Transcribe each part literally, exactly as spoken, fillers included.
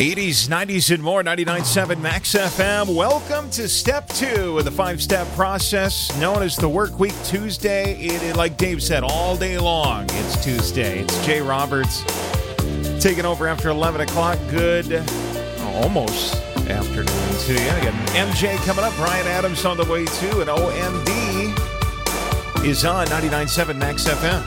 eighties, nineties, and more, ninety-nine point seven Max F M. Welcome to step two of the five-step process known as the Work Week Tuesday. It, it, like Dave said, all day long, it's Tuesday. It's Jay Roberts taking over after eleven o'clock. Good, oh, almost afternoon to you. I got M J coming up. Brian Adams on the way, too. And O M D is on ninety-nine point seven Max F M.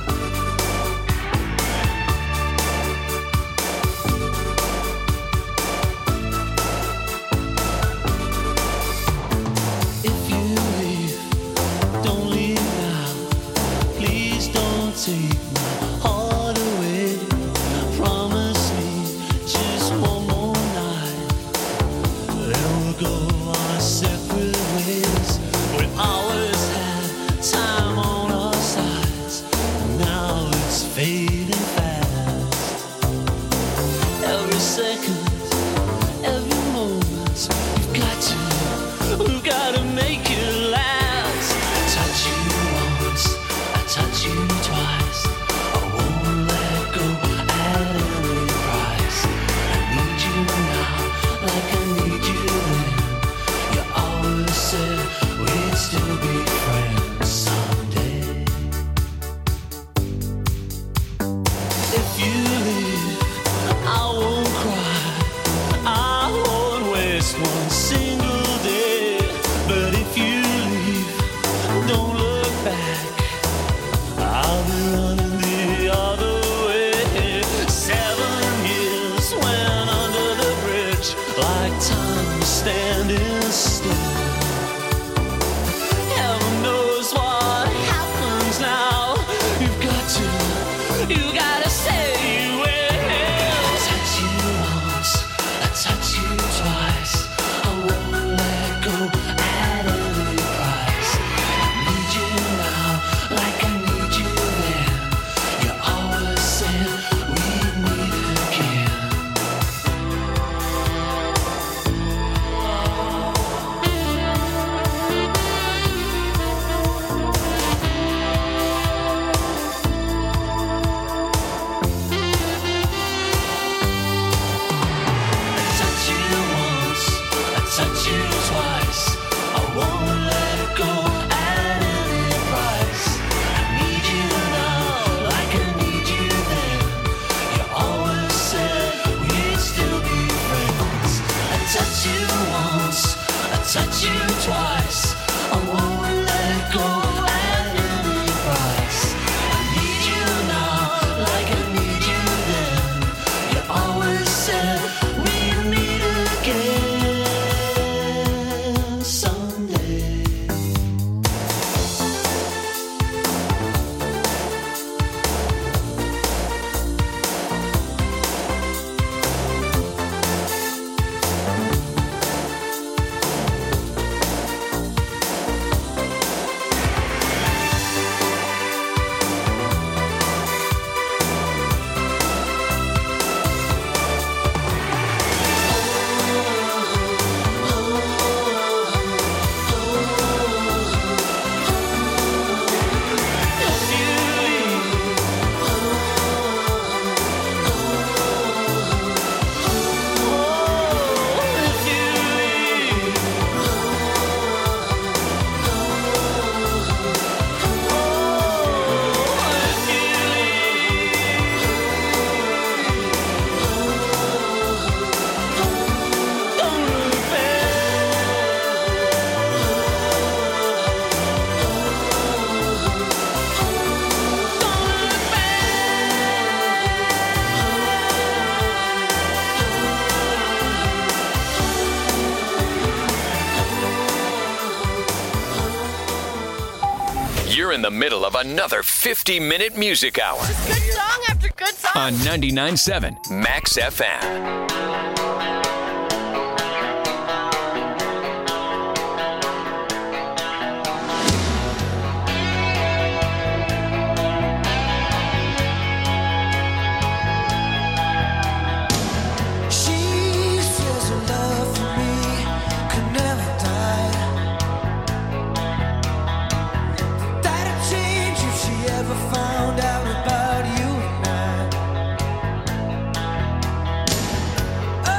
In the middle of another fifty-minute music hour. Good song after good song. On ninety-nine point seven Max F M. Found out about you and I.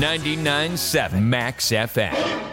ninety-nine point seven Max F M.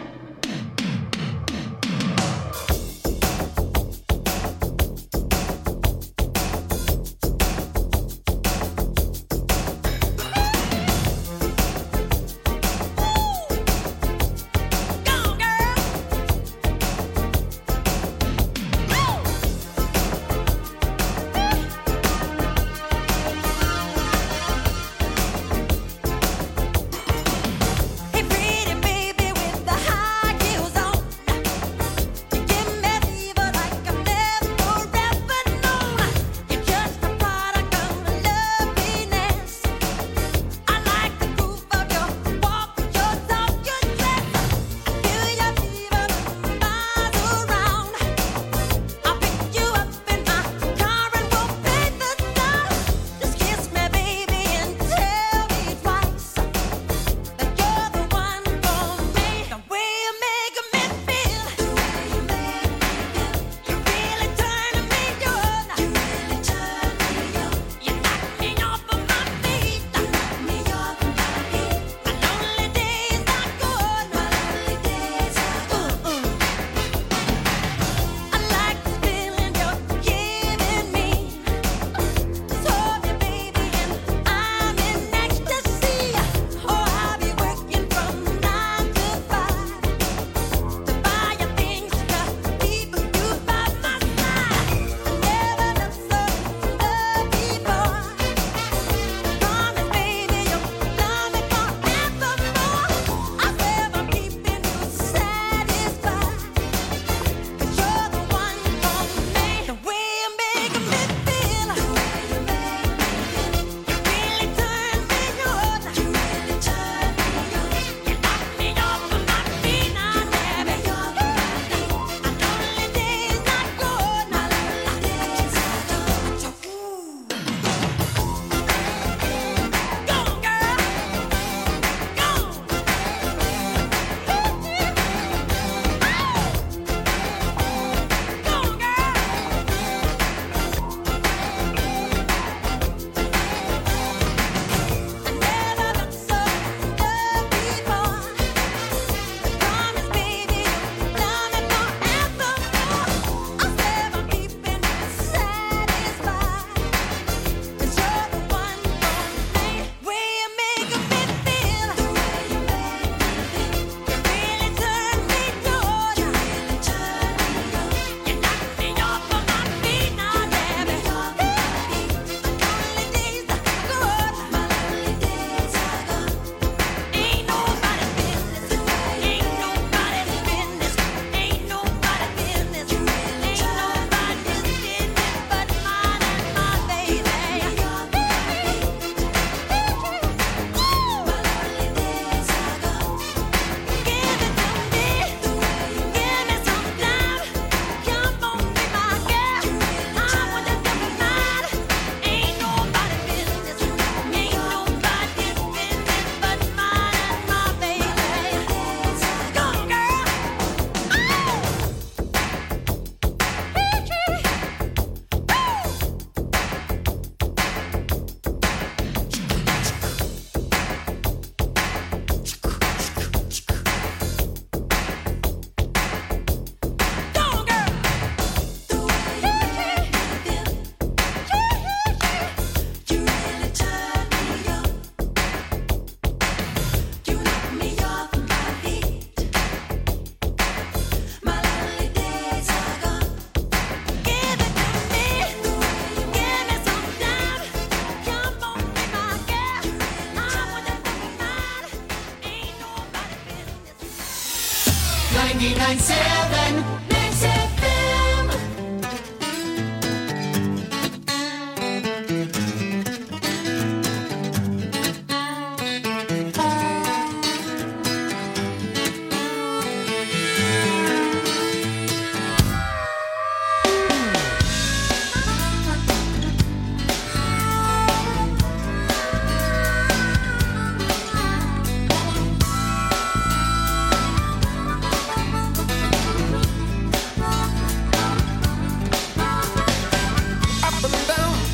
ninety-nine point seven Max F M.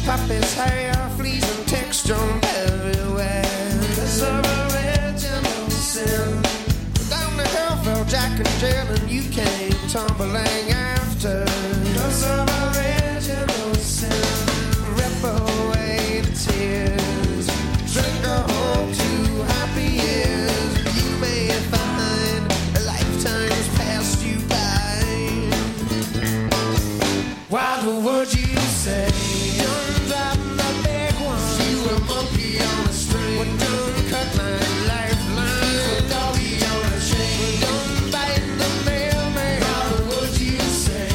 Hair, fleas and text jump everywhere. There's a original tumbling after. Cause of original sin. Rip away the tears. Drink a home to happy years. You may find a lifetime's passed you by. What would you say? Don't drop the big one. You a monkey on a string. Well, don't cut my lifeline. You a doggy on a chain. Don't bite the mailman. What would you say?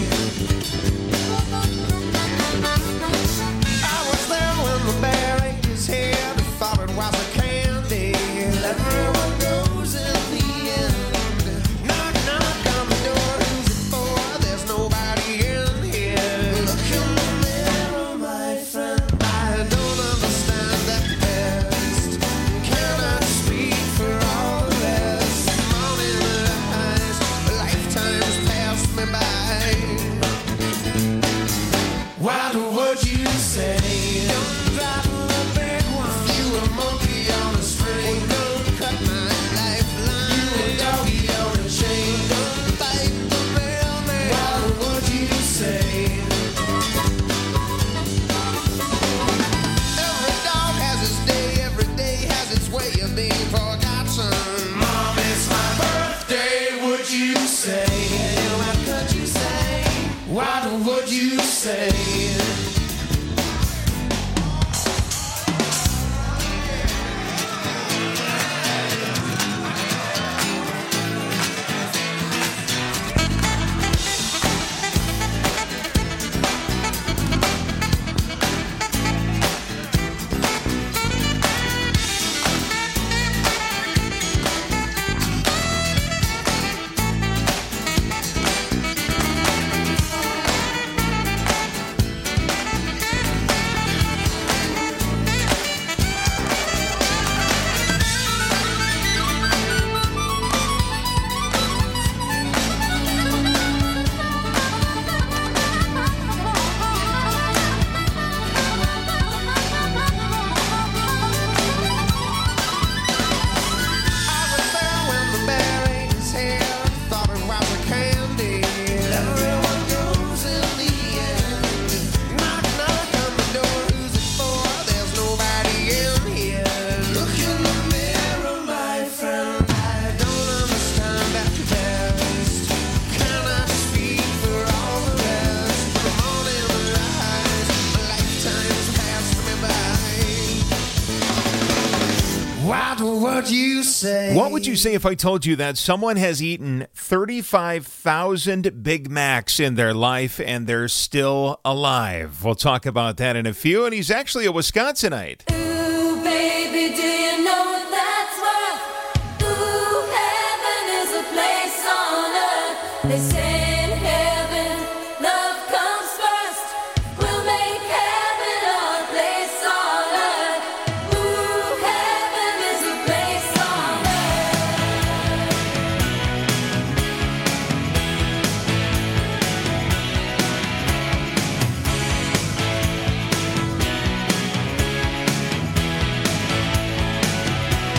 I was there when the bear ate his head. Thought it was a candy. Everyone goes in the end. Knock, knock on the door. Who's it for? There's nobody in here. Look in the mirror, my friend. I don't understand that best. Cannot speak for all the rest. Morning lies, lifetimes passed me by. What would you say? Don't drop the big one. You a monkey on a string. Don't cut my lifeline. You a doggy on a chain. Don't bite the mailman. What would you say? Every dog has its day. Every day has its way of being forgotten. Mom, it's my birthday. Would you say? What could you say? What would you say? I was there when the bear ate his head. Thought it was a candy. Everyone goes in the end. Knock, knock on the door. Who's it for? There's nobody in here. Look in the mirror, my friend. I don't understand at best. Cannot speak for all the rest. The morning lies, a lifetime's passed me by. What would you say? What would you say if I told you that someone has eaten thirty-five thousand Big Macs in their life and they're still alive? We'll talk about that in a few, and he's actually a Wisconsinite. Ooh, baby, do you know that's worth? Ooh, heaven is a place on earth. They say in heaven, love comes first. We'll make heaven our place on earth. Ooh, heaven is a place on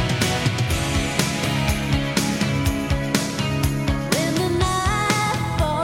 When the night falls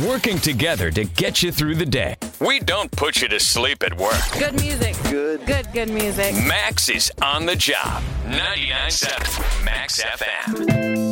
working together to get you through the day. We don't put you to sleep at work. Good music. Good. Good, good music. Max is on the job. ninety-nine point seven Max F M.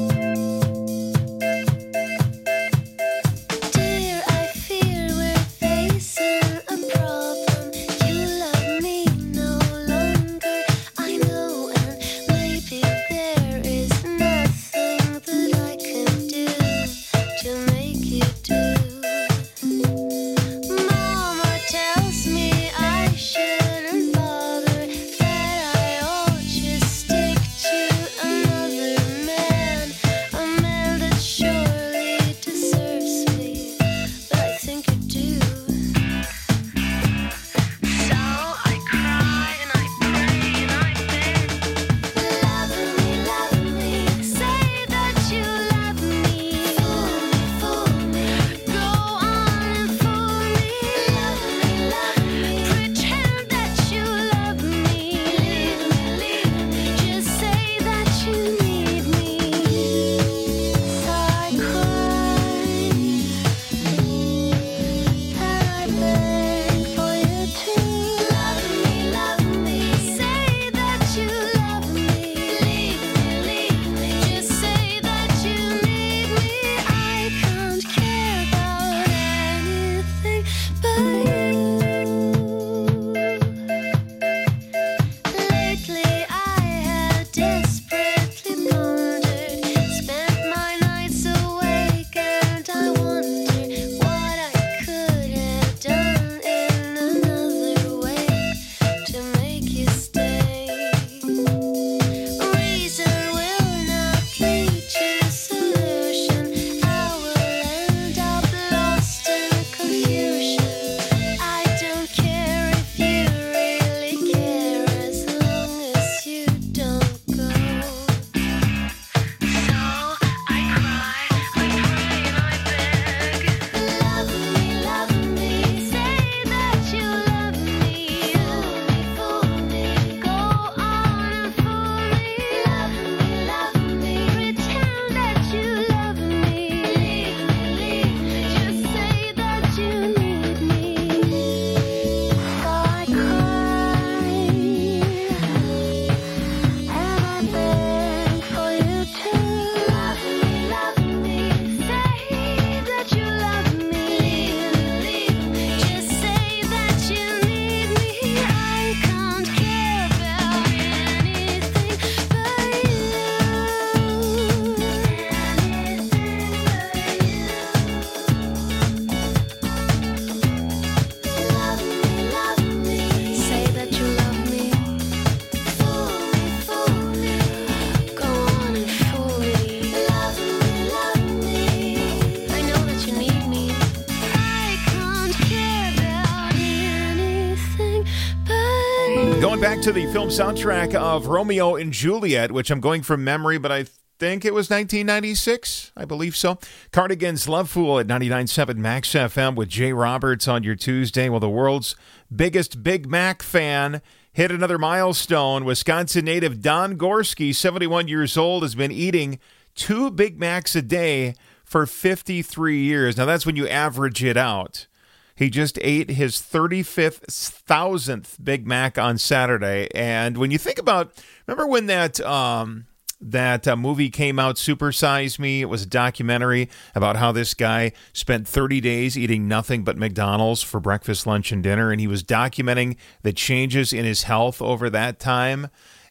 Going back to the film soundtrack of Romeo and Juliet, which I'm going from memory, but I think it was nineteen ninety-six. I believe so. Cardigan's Love Fool at ninety-nine point seven Max F M with Jay Roberts on your Tuesday. Well, the world's biggest Big Mac fan hit another milestone. Wisconsin native Don Gorski, seventy-one years old, has been eating two Big Macs a day for fifty-three years. Now, that's when you average it out. He just ate his thirty-fifth thousandth Big Mac on Saturday. And when you think about, remember when that um, that uh, movie came out, Super Size Me? It was a documentary about how this guy spent thirty days eating nothing but McDonald's for breakfast, lunch, and dinner. And he was documenting the changes in his health over that time.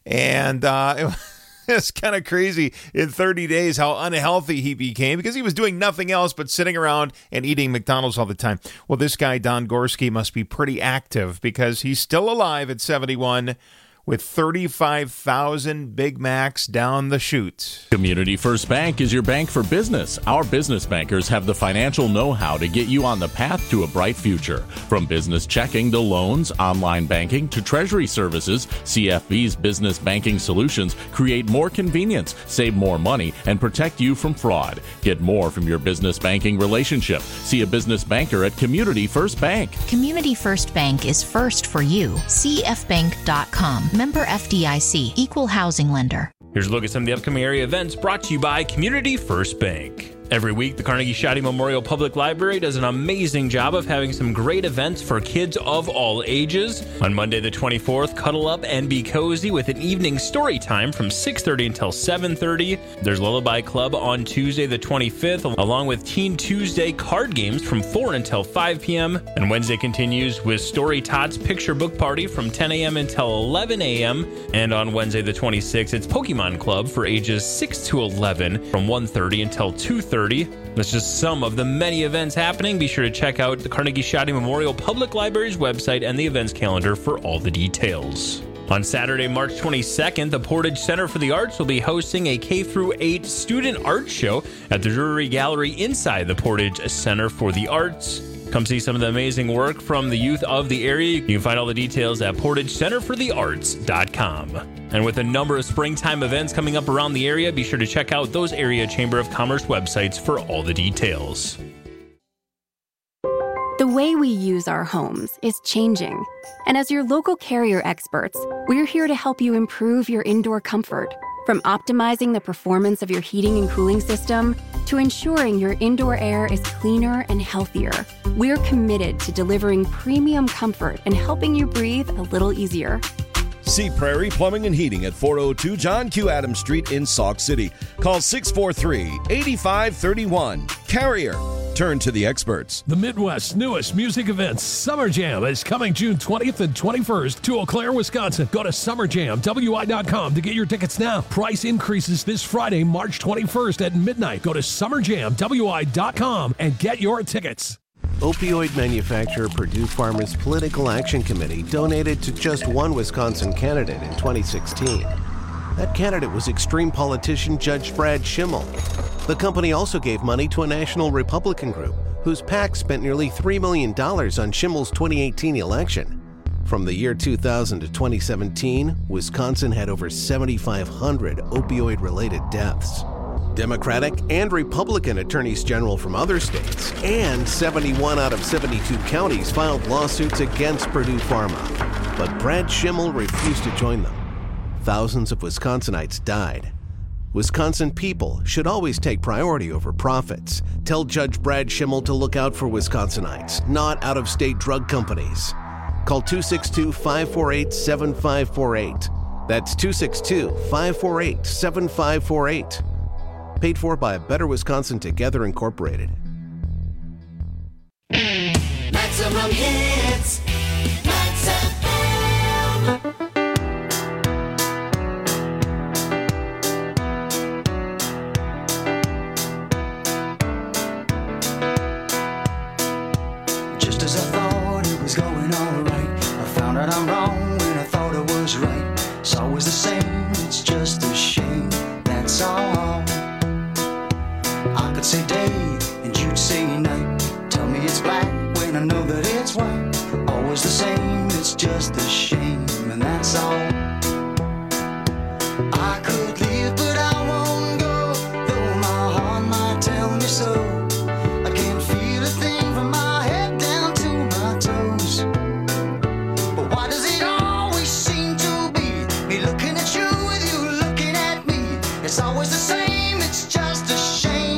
And uh, it was... It's kind of crazy in thirty days how unhealthy he became because he was doing nothing else but sitting around and eating McDonald's all the time. Well, this guy, Don Gorski, must be pretty active because he's still alive at seventy-one with thirty-five thousand Big Macs down the chute. Community First Bank is your bank for business. Our business bankers have the financial know-how to get you on the path to a bright future. From business checking to loans, online banking to treasury services, C F B's business banking solutions create more convenience, save more money, and protect you from fraud. Get more from your business banking relationship. See a business banker at Community First Bank. Community First Bank is first for you. C F bank dot com. Member F D I C. Equal housing lender. Here's a look at some of the upcoming area events brought to you by Community First Bank. Every week, the Carnegie Shoddy Memorial Public Library does an amazing job of having some great events for kids of all ages. On Monday the twenty-fourth, cuddle up and be cozy with an evening story time from six thirty until seven thirty. There's Lullaby Club on Tuesday the twenty-fifth, along with Teen Tuesday card games from four until five p.m. And Wednesday continues with Story Tots Picture Book Party from ten a.m. until eleven a.m. And on Wednesday the twenty-sixth, it's Pokemon Club for ages six to eleven from one thirty until two thirty. That's just some of the many events happening. Be sure to check out the Carnegie Shoddy Memorial Public Library's website and the events calendar for all the details. On Saturday, March twenty-second, the Portage Center for the Arts will be hosting a K through eight student art show at the Drury Gallery inside the Portage Center for the Arts. Come see some of the amazing work from the youth of the area. You can find all the details at portage center for the arts dot com. And with a number of springtime events coming up around the area, be sure to check out those area Chamber of Commerce websites for all the details. The way we use our homes is changing. And as your local Carrier experts, we're here to help you improve your indoor comfort. From optimizing the performance of your heating and cooling system to ensuring your indoor air is cleaner and healthier, we're committed to delivering premium comfort and helping you breathe a little easier. See Prairie Plumbing and Heating at four oh two John Q. Adams Street in Sauk City. Call six four three, eight five three one. Carrier. Turn to the experts. The Midwest's newest music event, Summer Jam, is coming June twentieth and twenty-first to Eau Claire, Wisconsin. Go to summer jam w i dot com to get your tickets now. Price increases this Friday, March twenty-first at midnight. Go to summer jam w i dot com and get your tickets. Opioid manufacturer Purdue Pharma's Political Action Committee donated to just one Wisconsin candidate in twenty sixteen. That candidate was extreme politician Judge Brad Schimmel. The company also gave money to a national Republican group whose PAC spent nearly three million dollars on Schimmel's twenty eighteen election. From the year two thousand to twenty seventeen, Wisconsin had over seventy-five hundred opioid-related deaths. Democratic and Republican attorneys general from other states and seventy-one out of seventy-two counties filed lawsuits against Purdue Pharma. But Brad Schimmel refused to join them. Thousands of Wisconsinites died. Wisconsin people should always take priority over profits. Tell Judge Brad Schimmel to look out for Wisconsinites, not out-of-state drug companies. Call two six two, five four eight, seven five four eight. That's two six two, five four eight, seven five four eight. Paid for by Better Wisconsin Together Incorporated. Maximum hits. Max F M. Just as I thought it was going all right, I found out I'm wrong when I thought I was right. It's always the same, it's just a shame, that's all. I could say day and you'd say night. Tell me it's black when I know that it's white. Always the same, it's just a shame, and that's all. I could leave, but I won't go, though my heart might tell me so. I can't feel a thing from my head down to my toes. But why does it always seem to be me looking at you with you looking at me? It's always the same, it's just a shame.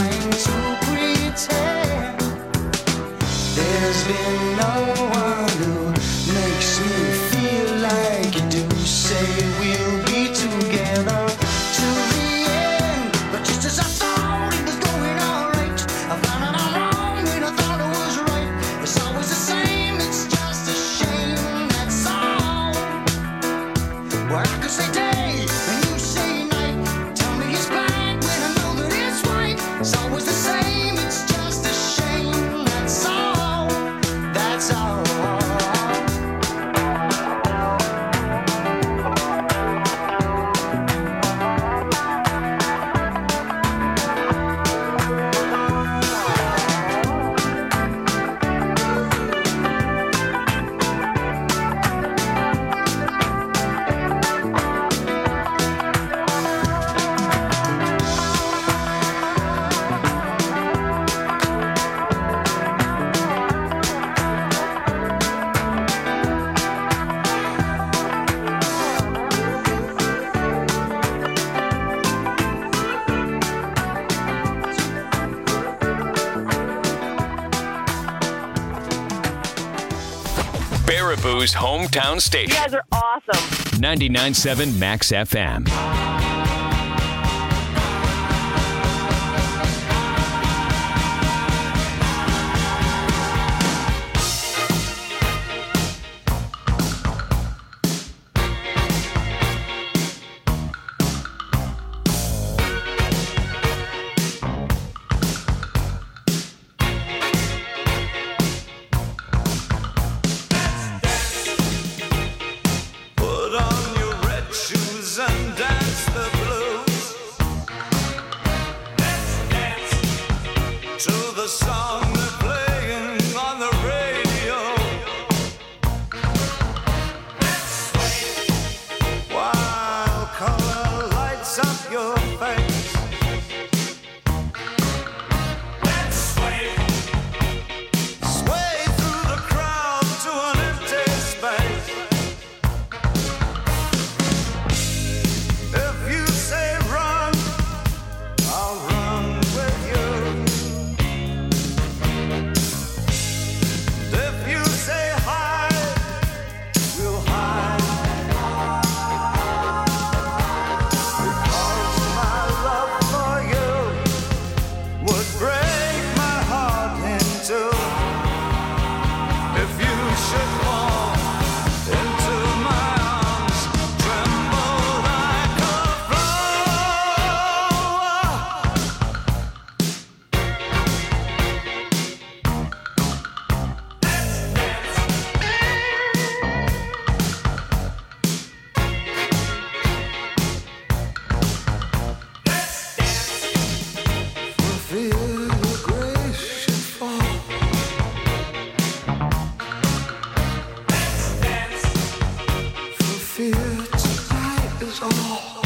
trying to pretend. There's been no one who makes me feel like you do. Say we'll be together till the end, but just as I thought it was going all right, I found out I'm wrong when I thought it was right. It's always the same, it's just a shame, that's all. Well, I could say day and you say night. Tell me it's black when I know that it's white. It's always the same, it's just a shame, that's all. That's all. Baraboo's hometown station. You guys are awesome. ninety-nine point seven Max F M. Put on your red shoes and dance the blues. Let's dance to the song they're playing on the radio. Let's sway while color lights up your face. Let's sway, sway through the crowd to an empty space. If you say run, I'll run with you. If you say hide, we'll hide. Because my love for you would break my heart in two. If you should fall into my arms, tremble like a for fear your grace should fall. For fear tonight is all.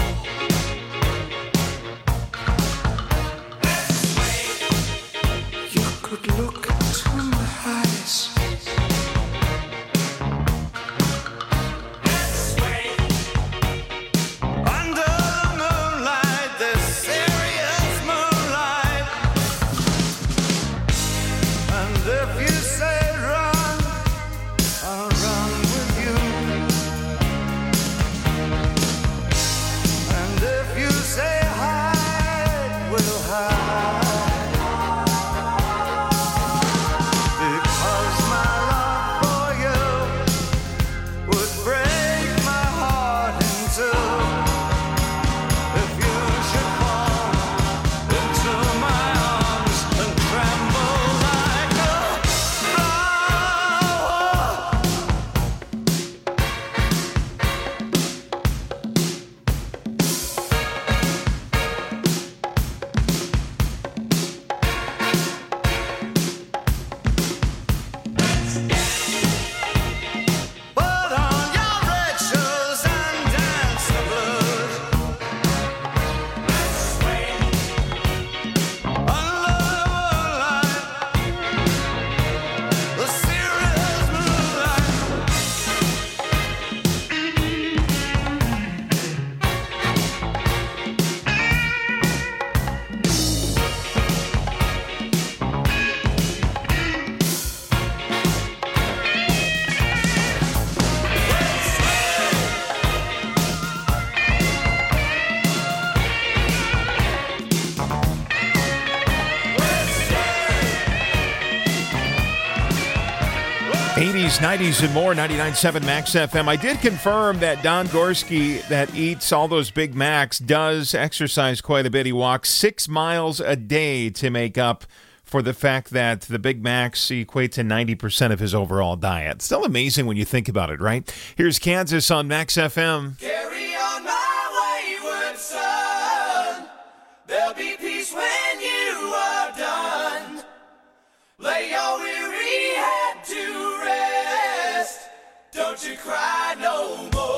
You could look into my eyes. Under the moonlight, this serious moonlight. And if you say run, I'll run with you. And if you say hide, we'll hide. eighties, nineties, and more, ninety-nine point seven Max F M. I did confirm that Don Gorski, that eats all those Big Macs, does exercise quite a bit. He walks six miles a day to make up for the fact that the Big Macs equate to ninety percent of his overall diet. Still amazing when you think about it, right? Here's Kansas on Max F M. Carry on my wayward son. There'll be peace when you are done. Lay your weary head to rest. Don't you cry no more.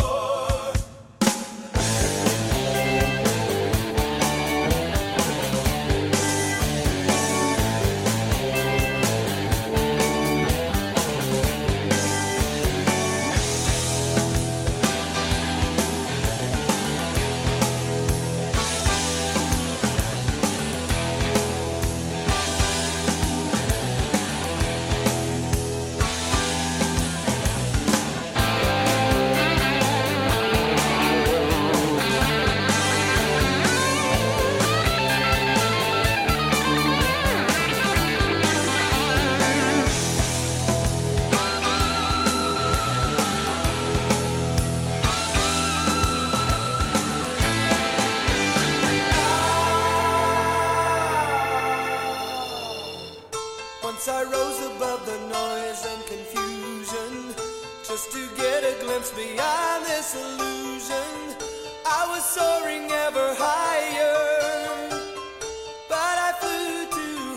Once I rose above the noise and confusion, just to get a glimpse beyond this illusion. I was soaring ever higher, but I flew too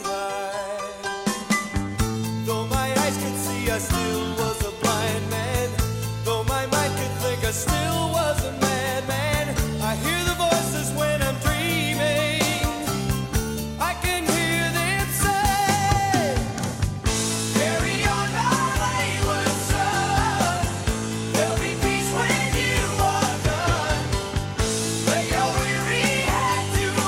high. Though my eyes could see, I still was a blind man. Though my mind could think, I still was a madman. I hear the voices when I'm dreaming. I can hear them say, carry on my wayward son. There'll be peace when you are done. Lay your weary head to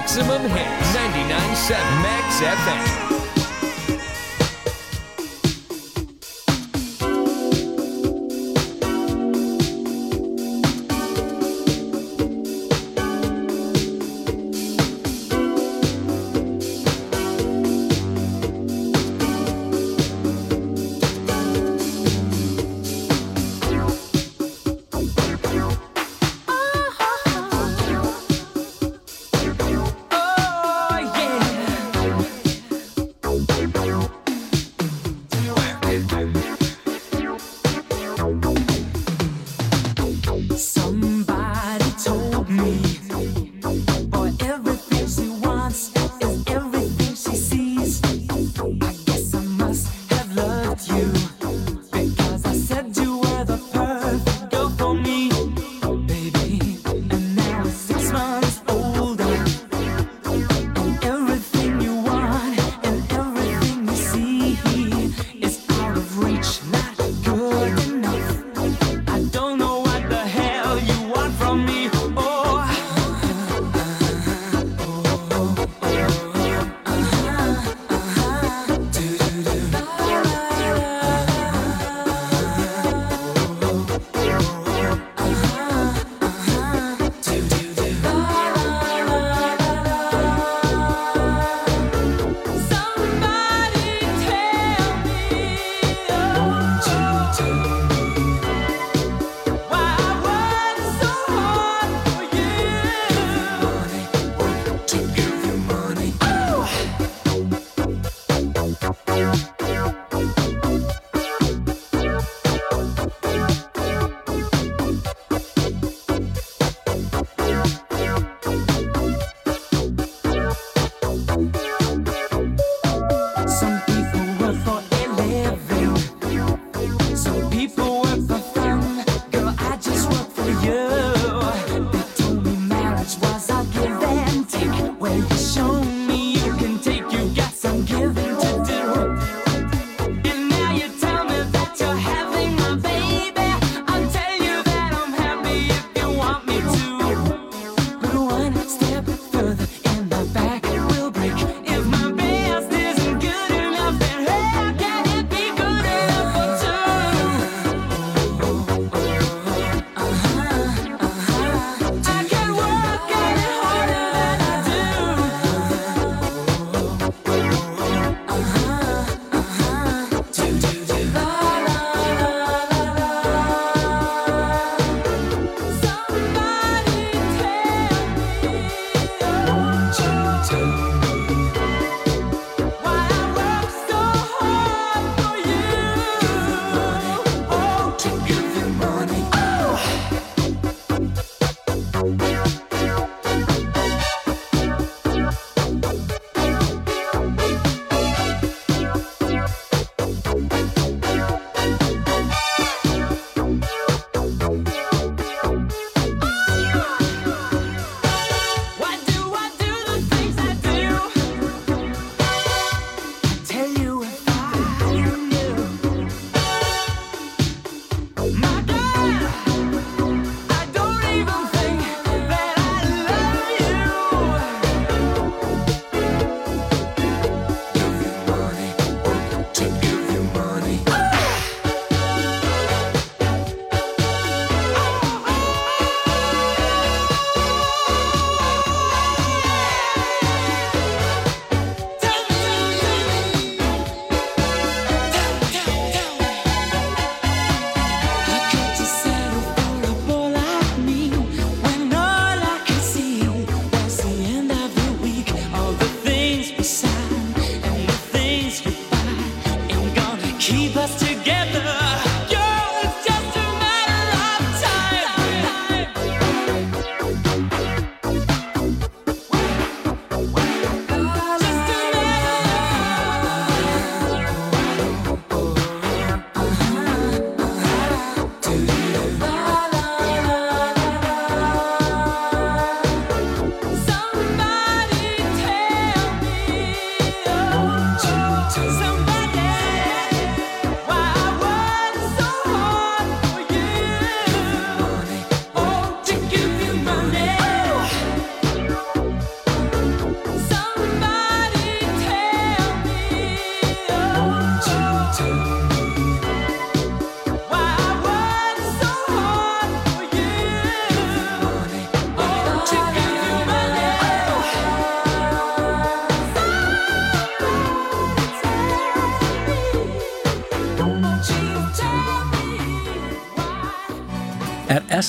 Maximum Hits, ninety-nine point seven Max F M. Oh, yeah.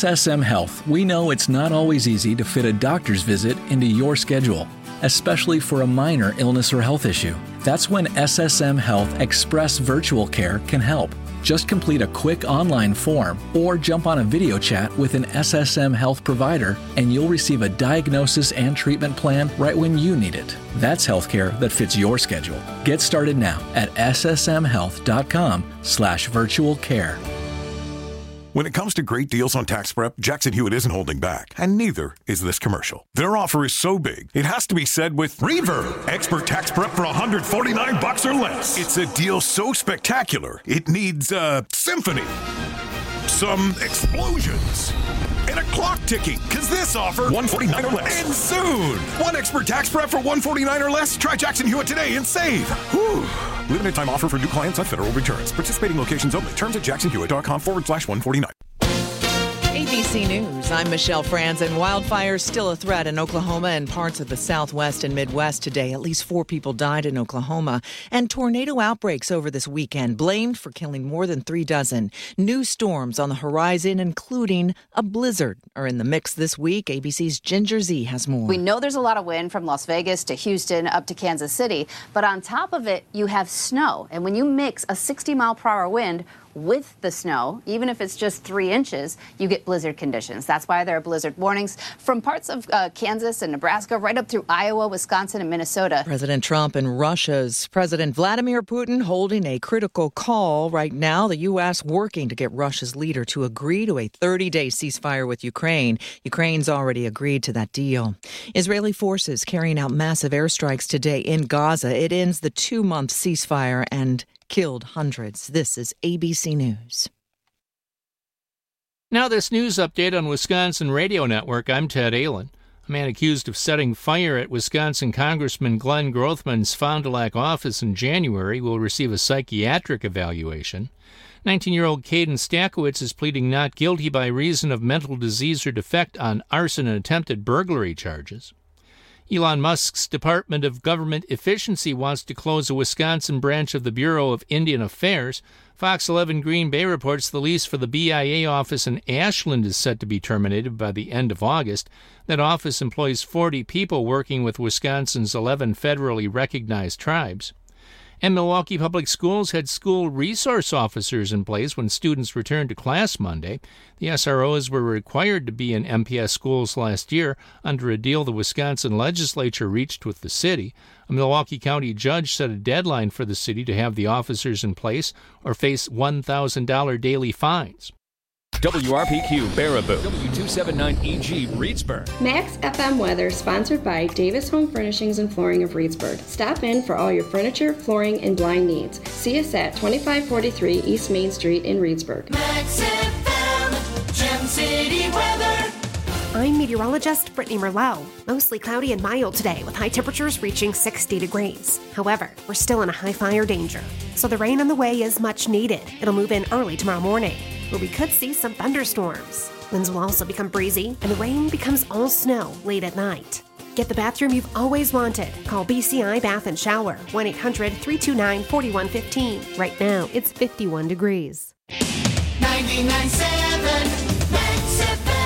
S S M Health, we know it's not always easy to fit a doctor's visit into your schedule, especially for a minor illness or health issue. That's when S S M Health Express Virtual Care can help. Just complete a quick online form or jump on a video chat with an S S M Health provider and you'll receive a diagnosis and treatment plan right when you need it. That's healthcare that fits your schedule. Get started now at ssmhealth.com slash virtual care. When it comes to great deals on tax prep, Jackson Hewitt isn't holding back, and neither is this commercial. Their offer is so big, it has to be said with Reverb, expert tax prep for one hundred forty-nine bucks or less. It's a deal so spectacular, it needs a symphony, some explosions, and a clock ticking, because this offer, one hundred forty-nine or less, ends soon. One expert tax prep for one hundred forty-nine or less? Try Jackson Hewitt today and save. Whew. Limited time offer for new clients on federal returns. Participating locations only. Terms at jacksonhewitt.com forward slash 149. A B C News, I'm Michelle Franz, and wildfires still a threat in Oklahoma and parts of the Southwest and Midwest today. At least four people died in Oklahoma. And tornado outbreaks over this weekend, blamed for killing more than three dozen. New storms on the horizon, including a blizzard, are in the mix this week. A B C's Ginger Z has more. We know there's a lot of wind from Las Vegas to Houston up to Kansas City, but on top of it, you have snow. And when you mix a sixty mile per hour wind with the snow, even if it's just three inches, you get blizzard conditions. That's why there are blizzard warnings from parts of uh, Kansas and Nebraska right up through Iowa, Wisconsin, and Minnesota. President Trump and Russia's President Vladimir Putin holding a critical call right now. The U S working to get Russia's leader to agree to a thirty-day ceasefire with Ukraine. Ukraine's already agreed to that deal. Israeli forces carrying out massive airstrikes today in Gaza. It ends the two-month ceasefire and killed hundreds. This is A B C News. Now this news update on Wisconsin Radio Network. I'm Ted Allen. A man accused of setting fire at Wisconsin Congressman Glenn Grothman's Fond du Lac office in January will receive a psychiatric evaluation. nineteen-year-old Caden Stakowitz is pleading not guilty by reason of mental disease or defect on arson and attempted burglary charges. Elon Musk's Department of Government Efficiency wants to close a Wisconsin branch of the Bureau of Indian Affairs. Fox eleven Green Bay reports the lease for the B I A office in Ashland is set to be terminated by the end of August. That office employs forty people working with Wisconsin's eleven federally recognized tribes. And Milwaukee Public Schools had school resource officers in place when students returned to class Monday. The S R Os were required to be in M P S schools last year under a deal the Wisconsin legislature reached with the city. A Milwaukee County judge set a deadline for the city to have the officers in place or face one thousand dollars daily fines. W R P Q Baraboo, W two seventy-nine E G Reedsburg. Max F M weather sponsored by Davis Home Furnishings and Flooring of Reedsburg. Stop in for all your furniture, flooring, and blind needs. See us at twenty-five forty-three East Main Street in Reedsburg. Max F M, Gem City weather. I'm meteorologist Brittany Merlot. Mostly cloudy and mild today with high temperatures reaching sixty degrees. However, we're still in a high fire danger, so the rain on the way is much needed. It'll move in early tomorrow morning, where we could see some thunderstorms. Winds will also become breezy, and the rain becomes all snow late at night. Get the bathroom you've always wanted. Call B C I Bath and Shower, one eight hundred three two nine four one one five. Right now, it's fifty-one degrees. ninety-nine point seven Max F M.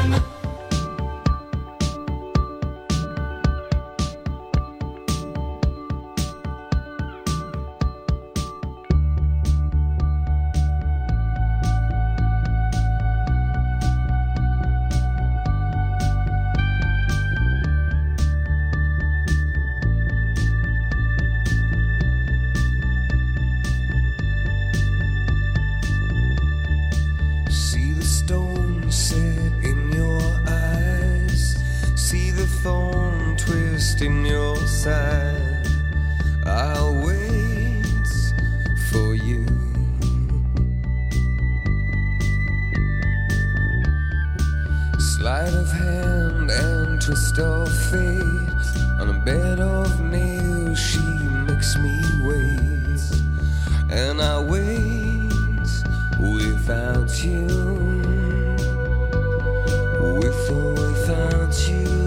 In your side, I'll wait for you. Sleight of hand and twist of fate. On a bed of nails, she makes me wait, and I wait without you, with or without you.